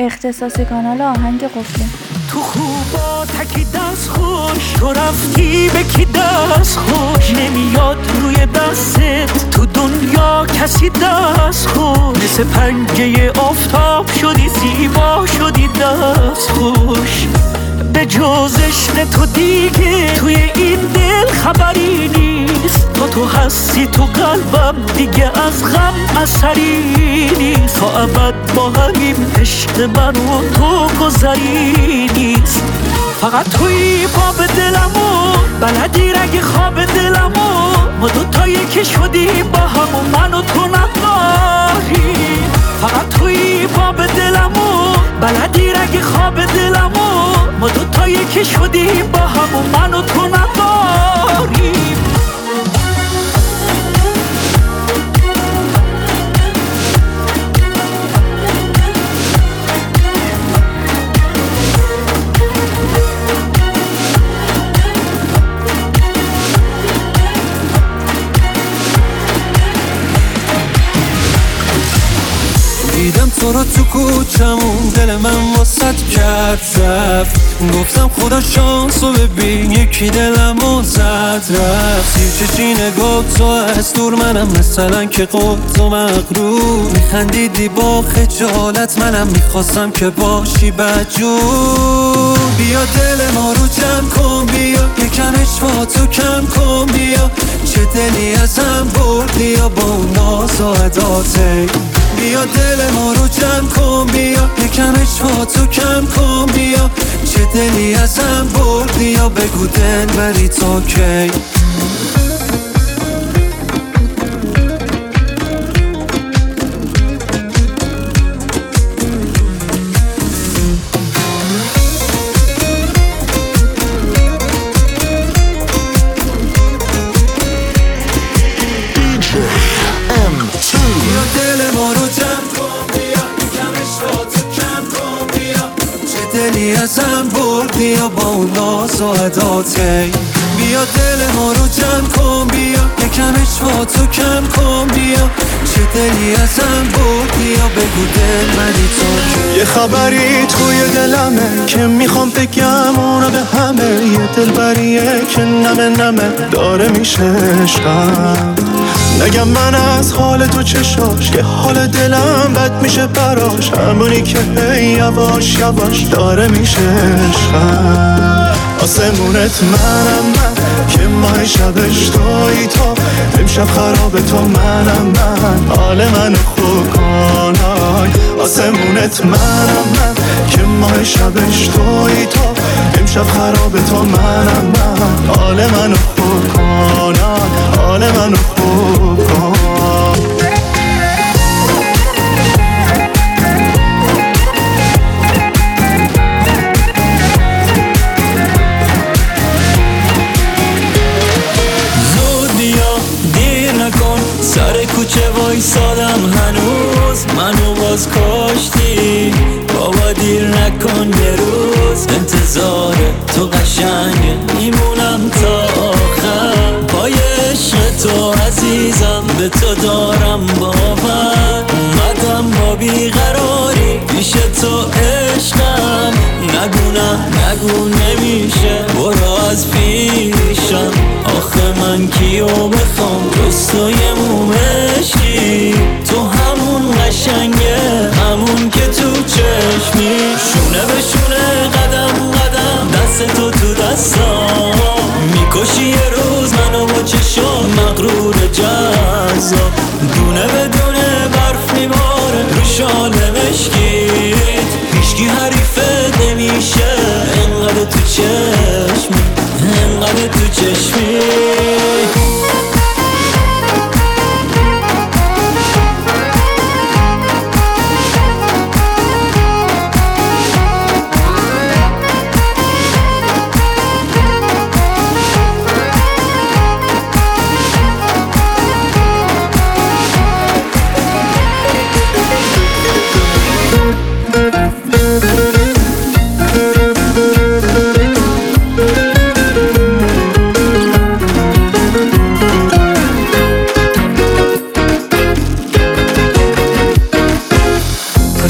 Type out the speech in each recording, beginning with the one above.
اختصاصی کانال آهنگ قفله. تو خوبا تکی دست خوش، تو رفتی به کی دست خوش، نمیاد روی دستت تو دنیا کسی دست خوش، مثل پنجه آفتاب شدی زیبا شدی دست خوش، به جز عشق تو دیگه توی این دل خبری نیست، تو هستی تو قلبم دیگه از غم اثری نیست، تا ابد با همین عشق من و تو گذری نیست، فقط توی باب دلمو بلدی رگ خواب دلمو، ما دوتا یکی شدیم با هم و من و تو نداری، فقط توی باب دلمو بلدی رگ خواب دلمو، ما دوتا یکی شدیم با هم و من و تو نداری. دیدم تو رو تو کوچمون، دل من واسط کرد رفت، گفتم خدا شانسو ببین یکی دلمو زد رفت، زیر چشی نگاه تو از دور منم مثلا که قد و مغرور، میخندیدی با خجالت منم میخواستم که باشی بدجور، بیا دل ما رو جمع کن، بیا یکم اشواتو کم کن، بیا چه دلی ازم بردی یا با اون ناز و عداته، بیا دل ما رو جمع کن، بیا یکم اشواتو کم کن، بیا چه دلی ازم بردی یا بگو دل بری تا کی. ازم بردی یا با اون ناز و عداته، بیا دل ما رو جمع کن، بیا یکم اشواتو کم کن، بیا چه دلی ازم بردی یا بگو دل منی تو. یه خبری توی دلمه که میخوام بگم اونو به همه، یه دلبریه که نمه نمه داره میشه عشقم، نگم من از حال تو چشاش که حال دلم بد میشه براش، همونی که هی یواش یواش داره میشه عشقم، آسمونت منم من که ماه شبش توی تو، امشب خرابه تو منم من، حال منو خوب کن آسمونت منم من که ماه شبش توی تو، امشب خرابه تو منم من، حال منو خوب کن حال منو خوب کن. سر کوچه وایسادم هنوز، منو باز کاشتی بابا دیر نکن، یه روز انتظار تو قشنگه میمونم تا آخر، پای عشق تو عزیزم به تو دارم باور، اومدم با بیقراری پیش تو عشقم، نگو نه نگو نمیشه برو از پیشم، آخه من کیو بخوام جز تو یه مومشی، تو همون قشنگه همون که تو چشمی، شونه به شونه قدم قدم دست تو دستام، میکشی یه روز منو با چشم مغرور جذاب، دونه به دونه برف میباره رو شال مشکیت، هیچکی حریفت نمیشه انقدر تو چشمی انقدر تو چشمی.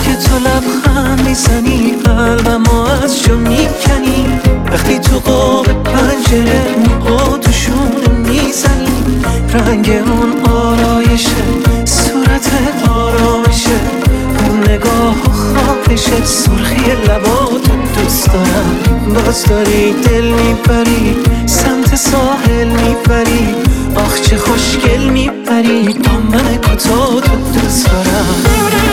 که تو لبخند میزنی قلبمو از جا میکنی، وقتی تو قاب پنجره موها توشون میزنی، رنگ اون آرایشه، صورت آرامشه، اون نگاه و خواهشه، سرخی لباتو دوست دارم. باز داری دل میبری سمت ساحل میبری، آخ چه خوشگل میبری، دامن کوتاه تو دوست دارم.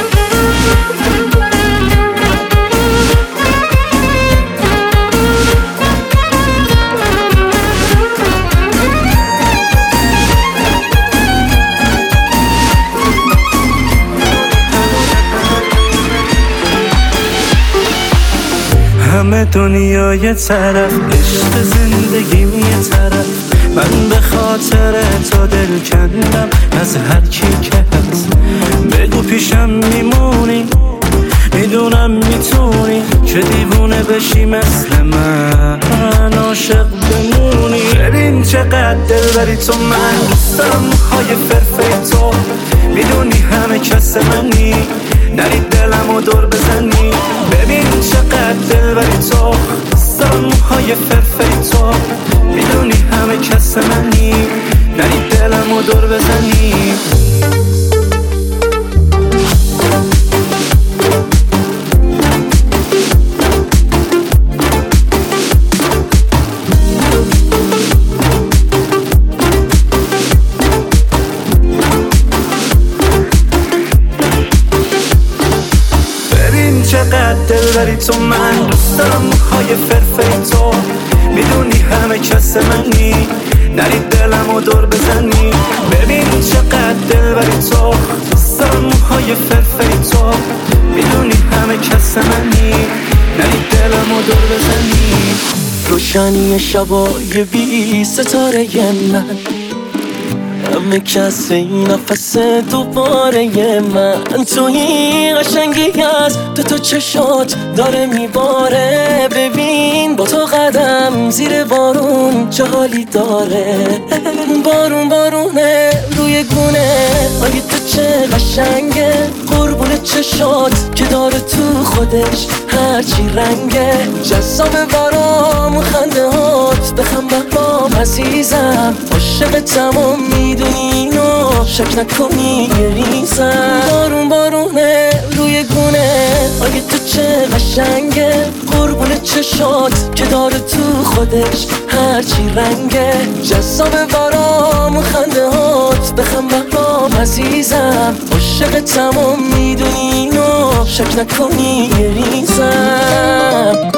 همه دنیا یه طرف، عشق زندگیم یه طرف، من به خاطر تو دل کندم از هر کی که هست. بگو پیشم میمونی، میدونم میتونی که دیوونه بشی مثل من، عاشق بمونی. ببین چقدر دل بری تو، من دوست دارم موهای فرفه تو، میدونی همه کس منی، نری دلمو دور بزنی. ببین چقدر دل بری تو، دوست دارم موهای فرفه تو، میدونی همه کس منی، نری دلمو دور بزنی. چقدر دل بری تو، من دوست دارم موهای فرفه تو، میدونی همه کس منی، نری دلمو دور بزنی. ببین چقدر دل بری تو، دوست دارم موهای فرفه تو، میدونی همه کس منی، نری دلمو دور بزنی. روشنی شبای بی ستاره من، همه کس این نفس دوباره من، توی قشنگی از تو چشات داره میباره. ببین با تو قدم زیر بارون چه حالی داره، بارون بارونه روی گونه آگه تو چه قشنگه، قربون چشات که داره تو خودش هرچی رنگه، جذاب برام خنده هات بخم برام عزیزم، عاشق تمام میدونی اینو شک نکنی گریزم. بارون بارونه روی گونه آگه تو چه قشنگه، قربون چشات که داره تو خودش هرچی رنگه، جذاب برام خنده هات بخم برام عزیزم، عاشق تمام میدونی اینو شک نکنی گریزم.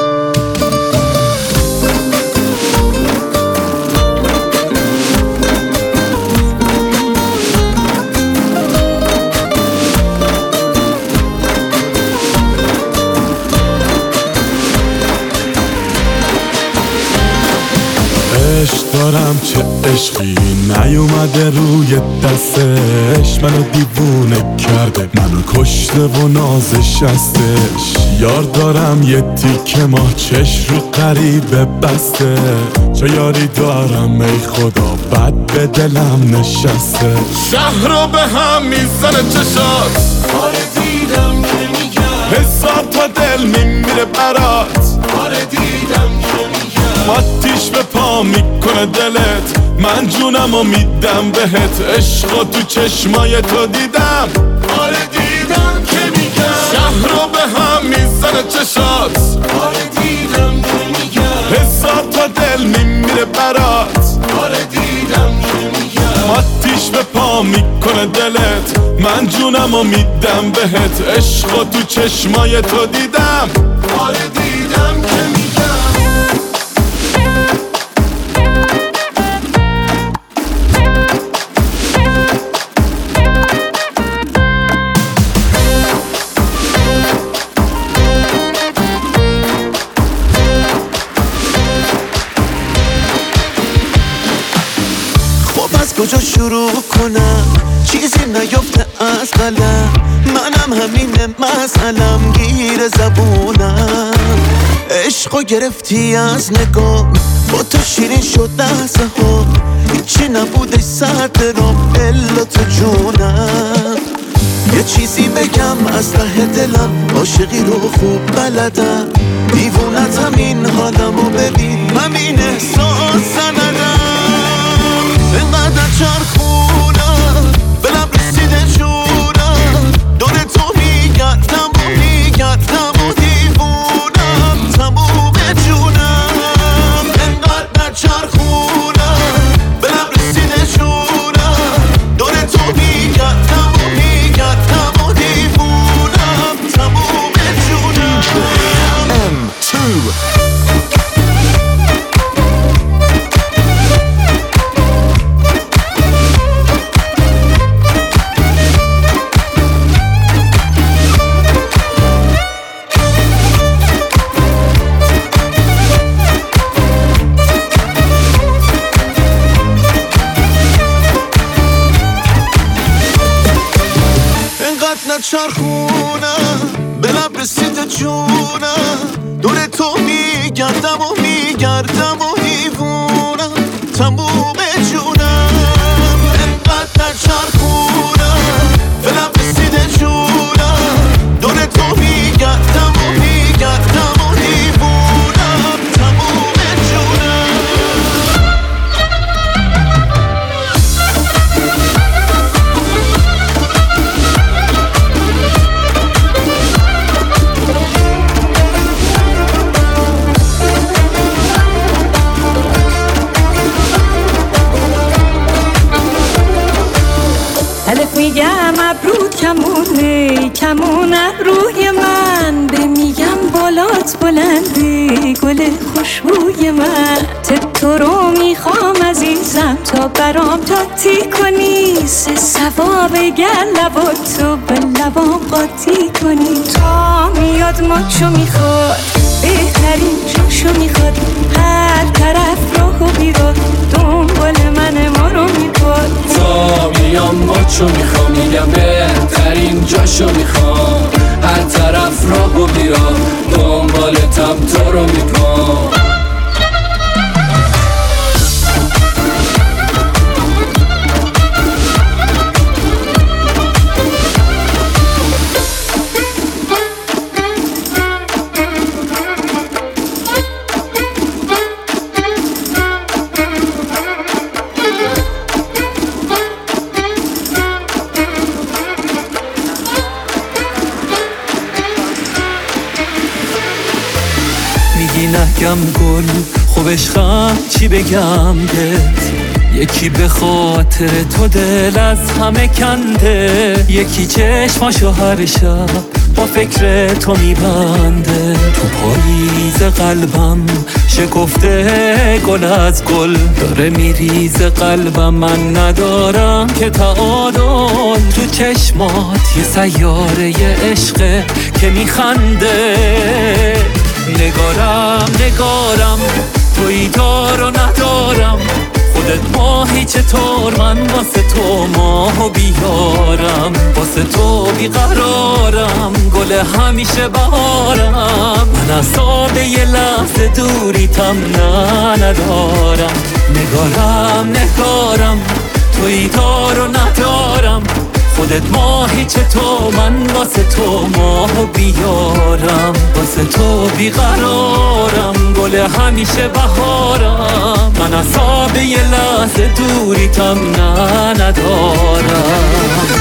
عشق دارم چه عشقی نیومده روی دستش، منو دیوونه کرده، منو کشته و نازش هستش. یار دارم یه تیکه ماه چش رو غریبه بسته، چه یاری دارم ای خدا بد به دلم نشسته. شهر رو به هم میزنه چشات، آره دیدم که میگم، حساب تا دل میمیره برات، آره دیدم که میگم، ماتیش به پا میکنه دلت، من جونم و میدم بهت، عشقا تو چشمای تو دیدم، آره دیدم که میگم، شهر رو به هم میزنه چشات، آره دیدم که میگم، حساب تا دل میمیره برات، آره دیدم که میگم، ماتیش به پا میکنه دلت، من جونم و میدم بهت، عشقا تو چشمای تو دیدم، آره دیدم که میگم. کجا شروع کنم چیزی نیفته از قلم، منم همینه مسئلم گیر زبونم، عشقو گرفتی از نگاه با تو شیرین شد لحظه ها، هیچی نبوده سرد رام الا تو جونم. یه چیزی بگم از ته دلم، عاشقی رو خوب بلدم، دیوونتم این حالمو ببین، من این احساس ندم. اینقدر چرخونم بلم رسیده جونم، دور تو میگردم و میگردم و دیوونم تموم جونم. اینقدر چرخونم بلم رسیده جونم، دور تو میگردم و میگردم و دیوونم تموم جونم. M2 نچرخونم به لب رسیده جونم، دور تو میگردم و میگردم و دیوونم تموم جونم. انقدر نچرخونم به لب رسیده جونم، دور تو میگردم و میگردم و دیوونم تموم جونم. میگم ابرو کمونه کمون ابروی من، به میگم بالات بلنده گل خوشبوی من. تو رو میخوام عزیزم تا برام تاتی کنی، سه ثواب گر لباتو به لبام قاطی کنی. تا میاد ماچو میخواد بهترین جاشو میخواد، هر طرف راهو بیراد دنبال من ما رو میخواد. تا میام ماچو میخوام میگم بهترین جاشو میخوام، هر طرف راهو بیراد دنبالتم تو رو میخوام. نگم گل خوب عشقم چی بگم بهت، یکی به خاطر تو دل از همه کنده، یکی چشماشو هر شب با فکر تو میبنده. تو پاییز قلبم شکفته گل از گل، داره میریز قلبم من ندارم که تعادل. تو چشمات یه سیاره عشقه که میخنده، نگارم تویی دار و ندارم، خودت ماهی چطور من واسه تو ماهو بیارم، واسه تو بیقرارم گل همیشه بهارم. من اصابه یه لحظه دوریتم ندارم، نگارم تویی دار و ندارم، خودت ماهی چطور من واسه تو ماهو بیارم، واسه تو بیقرارم گل همیشه بهارم. من اصابه یه لحظه دوریتم ندارم.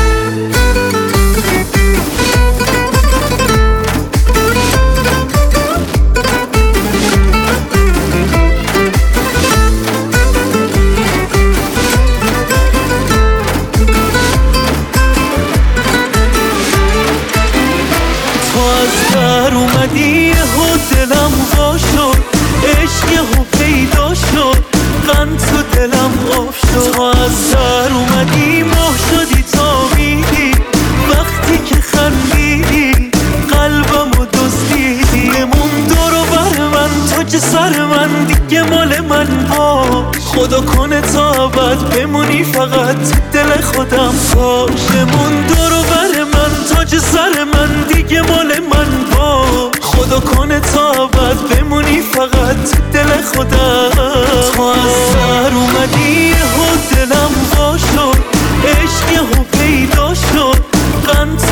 اومدی و دلم وا شد، عشق یهو پیدا شد، غم تو دلم آب شد. تو از سر اومدی ماه شدی تا میدی، وقتی که خندیدی قلبم و دزدیدی. مون دور بر من تو که سر من دیگه مال من ها، خدا کنه تا بعد بمونی فقط دل خودم پاشمون. دور بر من تو که سر من دیگه مال من ها، خدا کنه تا بعد بمونی فقط دل خودم. تو از سر اومدی و دلم وا شد، عشق یهو پیدا شد، غم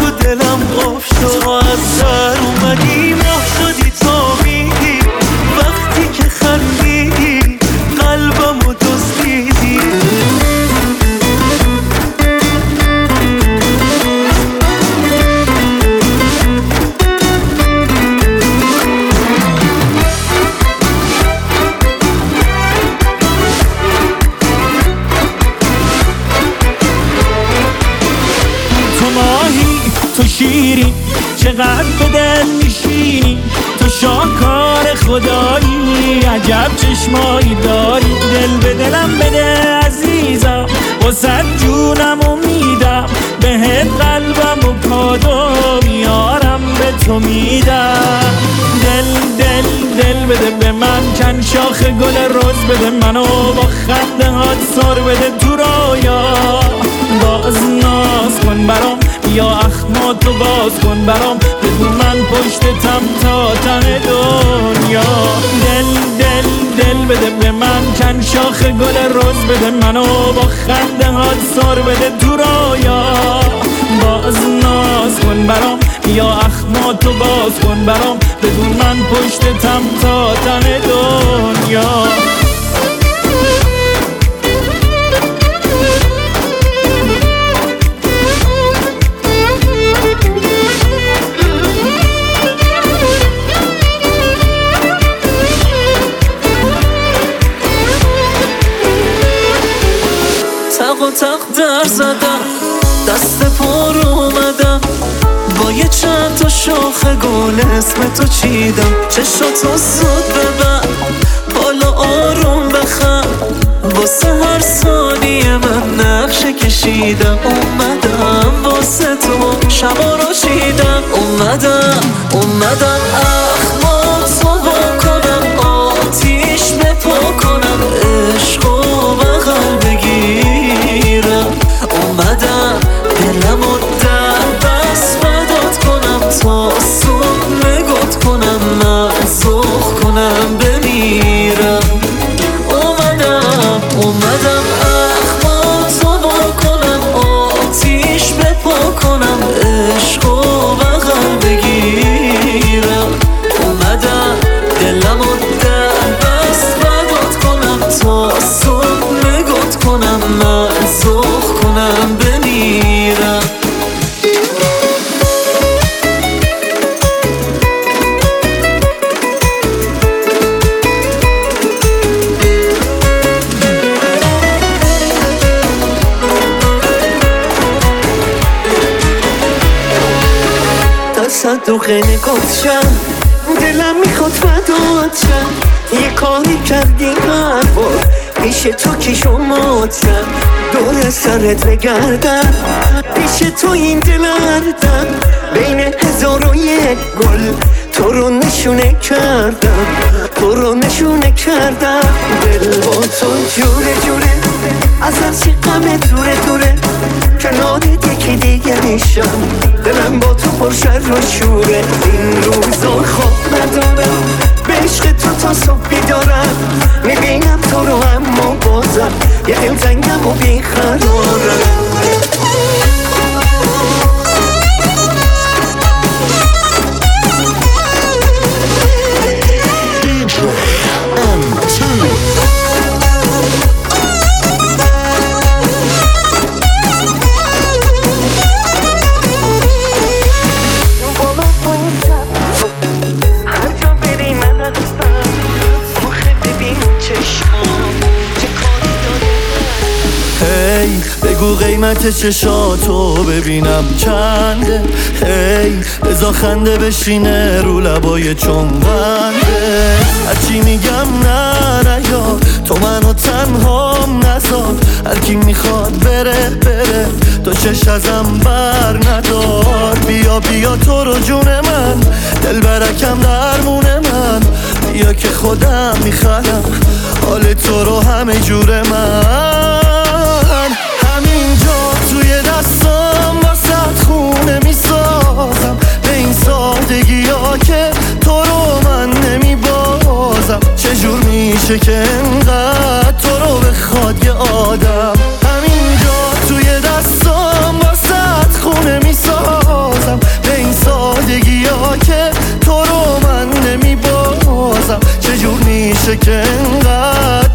چقدر به دل میشینی تو شاهکار خدایی، عجب چشمایی داری. دل به دلم بده عزیزم، واسه جونمو میدم، بهت قلبمو کادو میارم به تو میدم. دل بده به من، چند شاخ گل رز بده منو، با خنده هات سر بده تو رویا. باز ناز کن برام، یا اخماتو باز کن برام، بگو من پشتتم تا ته دنیا. دل بده به من، چند شاخ گل رز بده منو، با خنده هات سر بده تو رویا. باز ناز کن برام، یا اخماتو باز کن برام، بگو من پشتتم تا ته دنیا. تق و تق در زدم، دست پر اومدم، با یه چند تا شاخ گل اسم تو چیدم. چشاتو زود ببر، بالا آروم بخند، واسه هر ثانیه من نقشه کشیدم. اومدم واسه تو شبا رو چیدم، اومدم اخماتو با کنم، آتیش بپا کنم، عشقو بغل بگیرم. اومدم دلمو در بس بدات کنم، تا صبح نگات کنم، من سخ کنم بمیرم. اومدم اخماتو با کنم، آتیش بپا کنم، عشقو بغل بگیرم. اومدم دلمو در بس بدات کنم، تا صبح نگات کنم، من سخ کنم بمیرم. تصدق نگات شم، دلم میخواد فدات شم. یه کاری کردی هر بار پیش تو کش و مات شم، دور سرت بگردم، پیش تو این دلردم، بین 1001 گل تو رو نشونه کردم، تو رو نشونه کردم. دل با تو جوره از هرچی غمه دوره، کنار یکی دیگه میشم، دلم با تو پر شر و شوره. این روزا خواب ندارم، به عشق تو تا صبح بیدارم، میبینم تو رو اما بازم یه دلتنگم و بیقرارم. بگو قیمت چشاتو ببینم چنده، هی بزا خنده بشینه رو لبای چنبنده. هرچی میگم نه یار، تو منو تنهام نذار، هرکی میخواد بره تو چش ازم بر ندار. بیا تو رو جون من، دل برکم درمون من، بیا که خودم میخرم حال تو رو همه جور من. همینجا توی دستام واسه خونه میسازم، به این سادگی ها که تو رو من نمیبازم. چجور میشه که انقدر تو رو بخواد یه آدم. همینجا توی دستام واسه خونه میسازم، به این سادگی ها که تو رو من نمیبازم. چجور میشه که انقدر